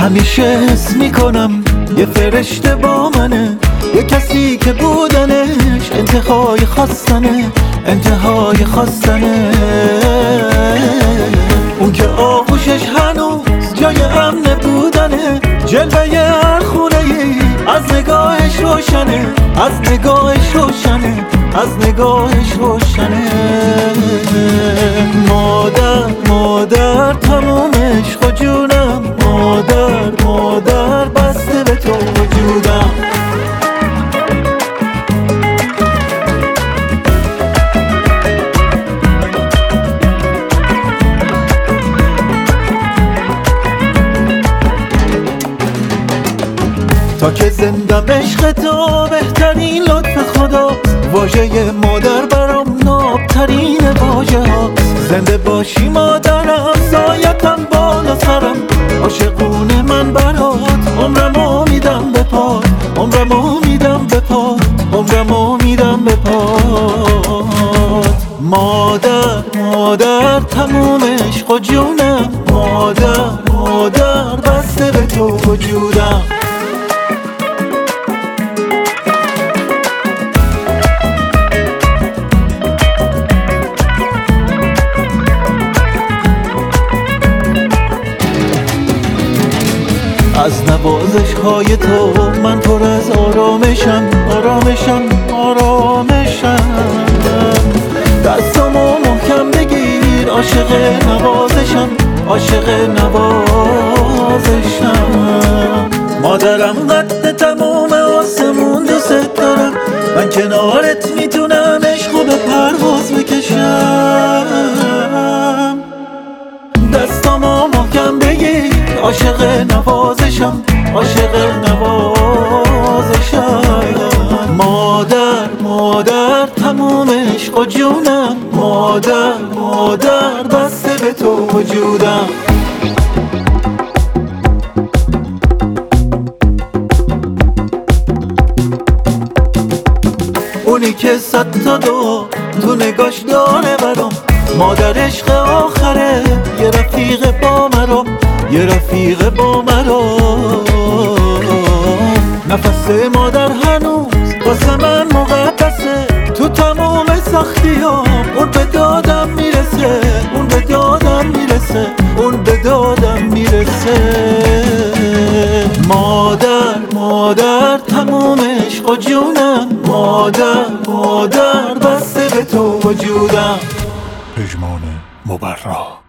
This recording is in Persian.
همیشه حس میکنم یه فرشته با منه، یه کسی که بودنش انتهای خواستنه، انتهای خواستنه. اون که آغوشش هنوز جای امن بودنه، جلوه هر خونه‌ای از نگاهش روشنه، از نگاهش روشنه، از نگاهش روشنه. مادر مادر تموم عشق و جونم، مادر مادر بسته به تو وجودم. تا که زندم عشق تو بهترین لطف خدا، واژه مادر برام نابترین واژه ها. زنده باشی مادرم، سایتم بالا سرم، عاشقونه من برات، عمرمو میدم به پات، عمرمو میدم به پات، عمرمو میدم به پات. مادر مادر تموم عشق و جونم، مادر مادر بسته به تو وجودم. از نوازش های تو من پر از آرامشم، آرامشم، آرامشم. دستامو محکم بگیر، عاشق نوازشم، عاشق نوازشم. مادرم قد تموم آسمون دوست دارم، من کنارت میتونم عشقو به پرواز بکشم. دستامو محکم بگیر، عاشق نوازشم، عاشق نوازشم. مادر مادر تموم عشق و جونم، مادر مادر بسته به تو وجودم. اونی که صد تا دو تو نگاش داره برام، مادر عشق آخره، یه رفیق با مرا، یه رفیق با مرا. نفس مادر هنوز واسه من مقدسه، تو تمام سختیام اون به دادم میرسه، اون به دادم میرسه، اون به دادم میرسه. مادر مادر تموم عشق و جونم، مادر مادر بسته به تو وجودم. پژمان مبرا.